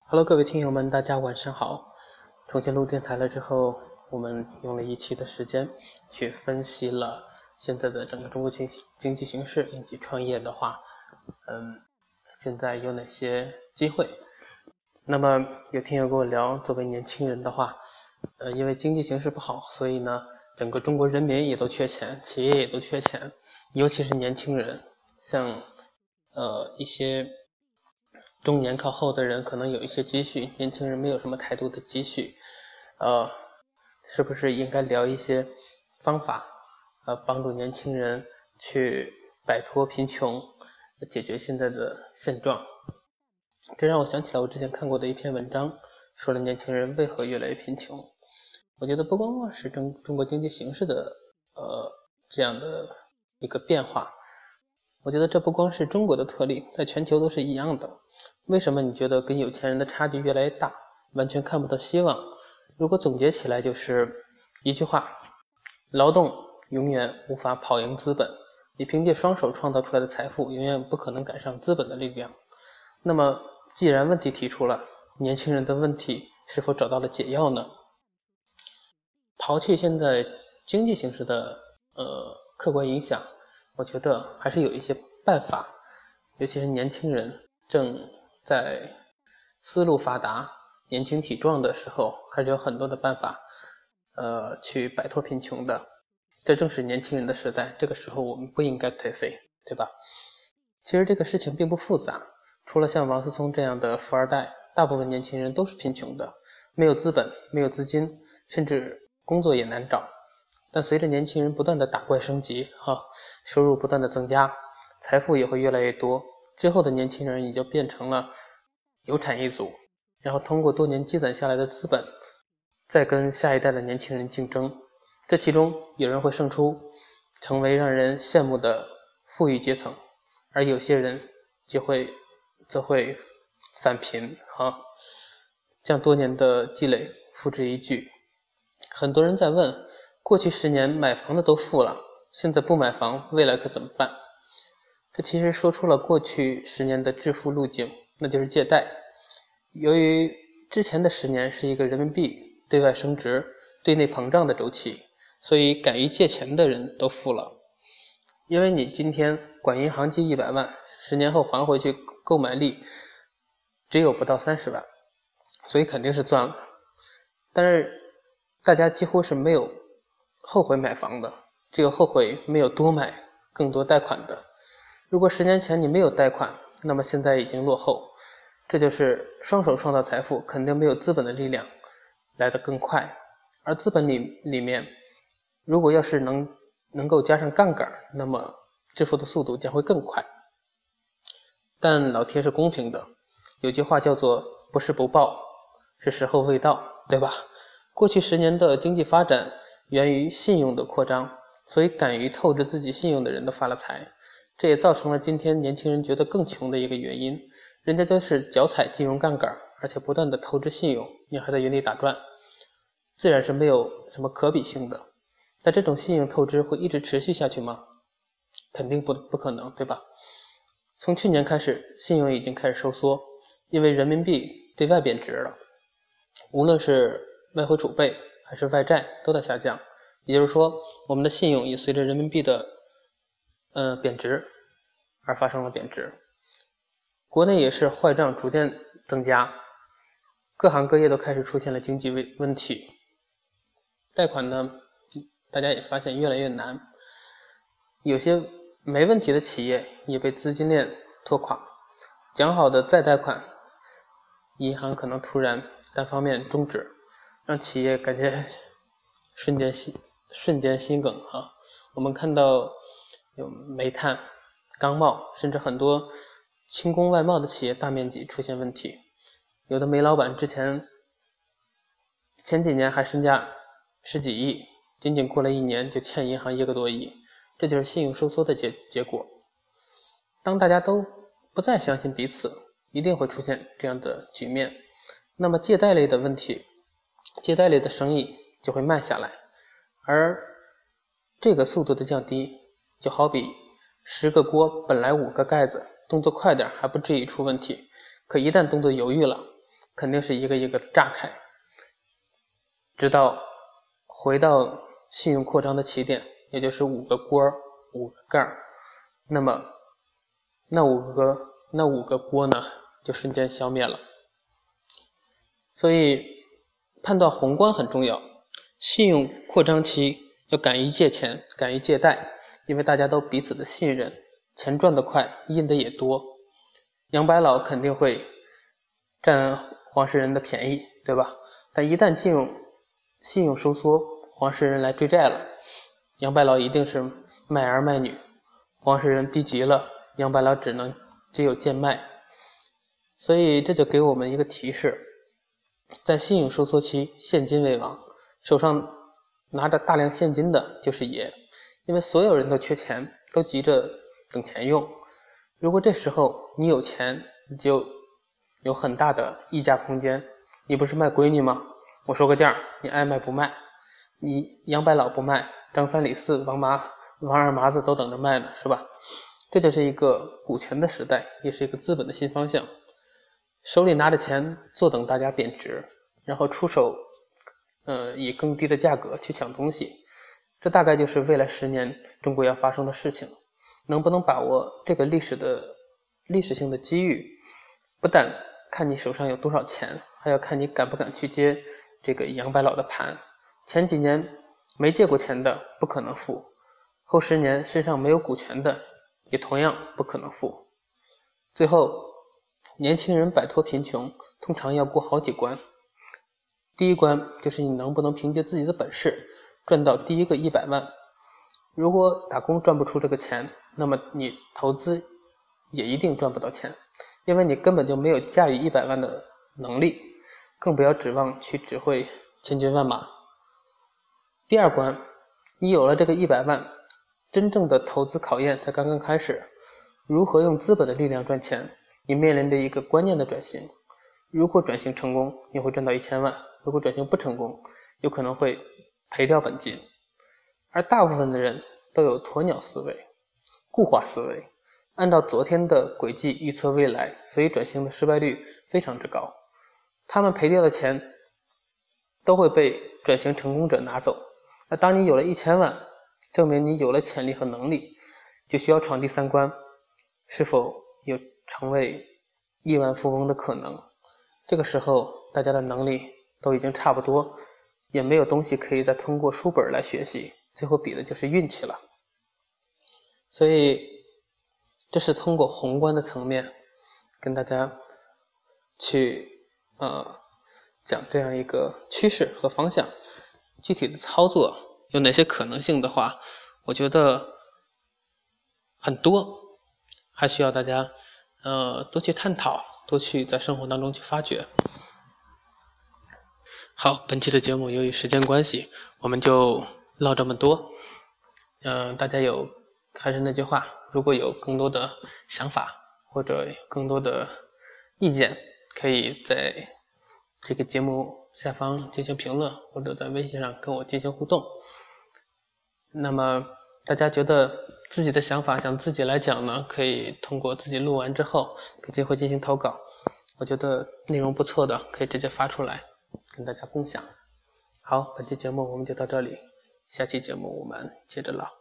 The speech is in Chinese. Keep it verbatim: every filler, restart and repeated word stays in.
Hello，各位听友们，大家晚上好。重新录电台了之后，我们用了一期的时间去分析了现在的整个中国经经济形势以及创业的话，嗯，现在有哪些机会？那么有听友跟我聊，作为年轻人的话，呃，因为经济形势不好，所以呢，整个中国人民也都缺钱，企业也都缺钱，尤其是年轻人，像呃一些中年靠后的人可能有一些积蓄，年轻人没有什么太多的积蓄，呃，是不是应该聊一些方法，呃，帮助年轻人去摆脱贫穷，解决现在的现状？这让我想起来我之前看过的一篇文章，说了年轻人为何越来越贫穷。我觉得不光光是中中国经济形势的呃这样的一个变化，我觉得这不光是中国的特例，在全球都是一样的。为什么你觉得跟有钱人的差距越来越大，完全看不到希望？如果总结起来就是一句话：劳动永远无法跑赢资本，你凭借双手创造出来的财富永远不可能赶上资本的力量。那么既然问题提出了，年轻人的问题是否找到了解药呢？刨去现在经济形势的呃客观影响，我觉得还是有一些办法，尤其是年轻人正在思路发达、年轻体壮的时候，还是有很多的办法，呃，去摆脱贫穷的。这正是年轻人的时代，这个时候我们不应该颓废，对吧？其实这个事情并不复杂，除了像王思聪这样的富二代，大部分年轻人都是贫穷的，没有资本，没有资金，甚至工作也难找。但随着年轻人不断的打怪升级，哈、啊，收入不断的增加，财富也会越来越多。之后的年轻人也就变成了有产一族，然后通过多年积攒下来的资本，再跟下一代的年轻人竞争。这其中有人会胜出，成为让人羡慕的富裕阶层，而有些人就会则会返贫，哈、啊，将多年的积累付之一炬。很多人在问，过去十年买房的都富了，现在不买房，未来可怎么办？这其实说出了过去十年的致富路径，那就是借贷。由于之前的十年是一个人民币对外升值、对内膨胀的周期，所以敢于借钱的人都富了。因为你今天管银行借一百万，十年后还回去，购买力只有不到三十万，所以肯定是赚了。但是大家几乎是没有后悔买房的，只有后悔没有多买更多贷款的。如果十年前你没有贷款，那么现在已经落后。这就是双手创造财富，肯定没有资本的力量来得更快。而资本里里面，如果要是能能够加上杠杆，那么致富的速度将会更快。但老天是公平的，有句话叫做不是不报，是时候未到，对吧？过去十年的经济发展源于信用的扩张，所以敢于透支自己信用的人都发了财，这也造成了今天年轻人觉得更穷的一个原因。人家就是脚踩金融杠杆，而且不断的透支信用，你还在原地打转，自然是没有什么可比性的。但这种信用透支会一直持续下去吗？肯定不不可能，对吧？从去年开始，信用已经开始收缩，因为人民币对外贬值了，无论是外汇储备还是外债都在下降，也就是说，我们的信用也随着人民币的呃贬值而发生了贬值。国内也是坏账逐渐增加，各行各业都开始出现了经济问题。贷款呢，大家也发现越来越难，有些没问题的企业也被资金链拖垮。讲好的再贷款，银行可能突然单方面终止，让企业感觉瞬间心瞬间心梗啊！我们看到有煤炭、钢贸，甚至很多轻工外贸的企业大面积出现问题，有的煤老板之前前几年还身价十几亿，仅仅过了一年就欠银行一个多亿，这就是信用收缩的结结果。当大家都不再相信彼此，一定会出现这样的局面，那么借贷类的问题，借贷类的生意就会慢下来，而这个速度的降低，就好比十个锅本来五个盖子，动作快点还不至于出问题，可一旦动作犹豫了， 肯定是一个一个的炸开，直到回到信用扩张的起点，也就是五个锅五个盖，那么那五个那五个锅呢就瞬间消灭了。所以判断宏观很重要，信用扩张期要敢于借钱，敢于借贷，因为大家都彼此的信任，钱赚得快，印的也多，杨白劳肯定会占黄世仁的便宜，对吧？但一旦进入信用收缩，黄世仁来追债了，杨白劳一定是卖儿卖女，黄世仁逼急了，杨白劳只能只有贱卖。所以这就给我们一个提示，在信用收缩期，现金为王，手上拿着大量现金的就是爷，因为所有人都缺钱，都急着等钱用。如果这时候你有钱，你就有很大的溢价空间。你不是卖闺女吗？我说个价，你爱卖不卖？你杨白劳不卖，张三李四王麻王二麻子都等着卖呢，是吧？这就是一个股权的时代，也是一个资本的新方向。手里拿着钱，坐等大家贬值，然后出手，呃，以更低的价格去抢东西。这大概就是未来十年中国要发生的事情。能不能把握这个历史的历史性的机遇，不但看你手上有多少钱，还要看你敢不敢去接这个杨白劳的盘。前几年没借过钱的不可能富，后十年身上没有股权的也同样不可能富。最后年轻人摆脱贫穷通常要过好几关，第一关就是你能不能凭借自己的本事赚到第一个一百万。如果打工赚不出这个钱，那么你投资也一定赚不到钱，因为你根本就没有驾驭一百万的能力，更不要指望去指挥千军万马。第二关，你有了这个一百万，真正的投资考验才刚刚开始。如何用资本的力量赚钱，你面临着一个关键的转型。如果转型成功，你会赚到一千万；如果转型不成功，有可能会赔掉本金。而大部分的人都有鸵鸟思维、固化思维，按照昨天的轨迹预测未来，所以转型的失败率非常之高。他们赔掉的钱都会被转型成功者拿走。那当你有了一千万，证明你有了潜力和能力，就需要闯第三关，是否有成为亿万富翁的可能。这个时候大家的能力都已经差不多，也没有东西可以再通过书本来学习，最后比的就是运气了。所以这是通过宏观的层面跟大家去呃讲这样一个趋势和方向。具体的操作有哪些可能性的话，我觉得很多，还需要大家呃多去探讨，多去在生活当中去发掘。好，本期的节目由于时间关系，我们就唠这么多。嗯、呃，大家有还是那句话，如果有更多的想法或者更多的意见，可以在这个节目下方进行评论，或者在微信上跟我进行互动。那么大家觉得自己的想法想自己来讲呢，可以通过自己录完之后给机会进行投稿，我觉得内容不错的可以直接发出来跟大家共享。好，本期节目我们就到这里，下期节目我们接着唠。